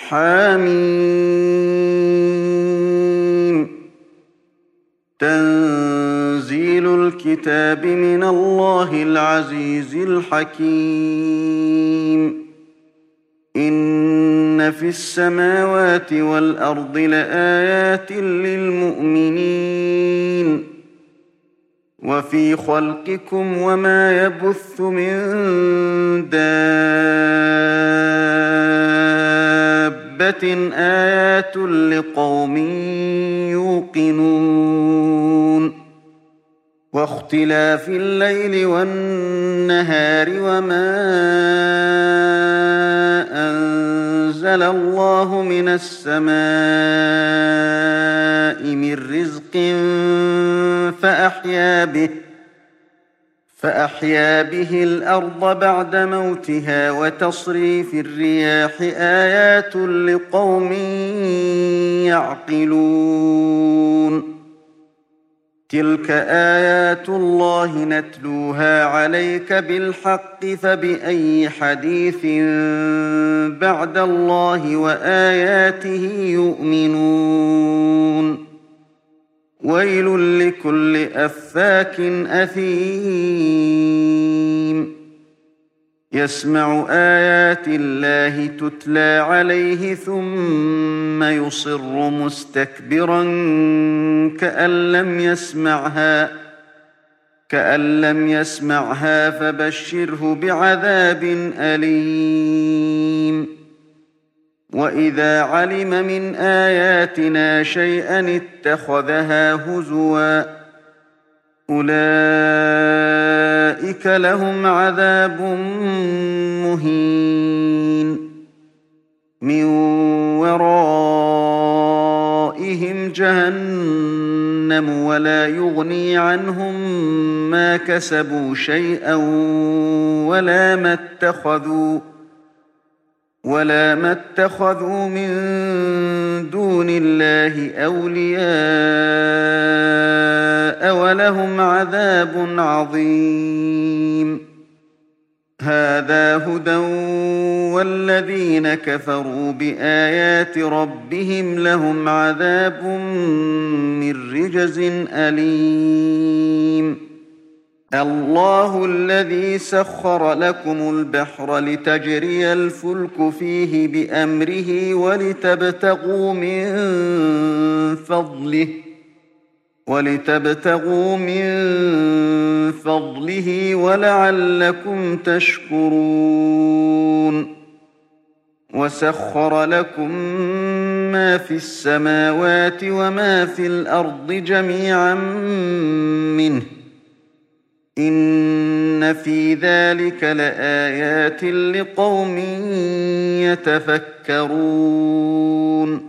حم تنزيل الكتاب من الله العزيز الحكيم إن في السماوات والأرض لآيات للمؤمنين وفي خلقكم وما يبث من دابة آيات لقوم يوقنون واختلاف الليل والنهار وما أنزل الله من السماء من رزق فأحيا به الأرض بعد موتها وتصريف الرياح آيات لقوم يعقلون تلك آيات الله نتلوها عليك بالحق فبأي حديث بعد الله وآياته يؤمنون ويل لكل أفاك أثيم يسمع آيات الله تتلى عليه ثم يصر مستكبرا كأن لم يسمعها فبشره بعذاب أليم وإذا علم من آياتنا شيئا اتخذها هزوا أولئك لهم عذاب مهين من ورائهم جهنم ولا يغني عنهم ما كسبوا شيئا ولا ما اتخذوا من دون الله أولياء ولهم عذاب عظيم هذا هدى والذين كفروا بآيات ربهم لهم عذاب من رجز أليم الله الذي سخر لكم البحر لتجري الفلك فيه بأمره ولتبتغوا من فضله ولعلكم تشكرون وسخر لكم ما في السماوات وما في الأرض جميعا منه إن في ذلك لآيات لقوم يتفكرون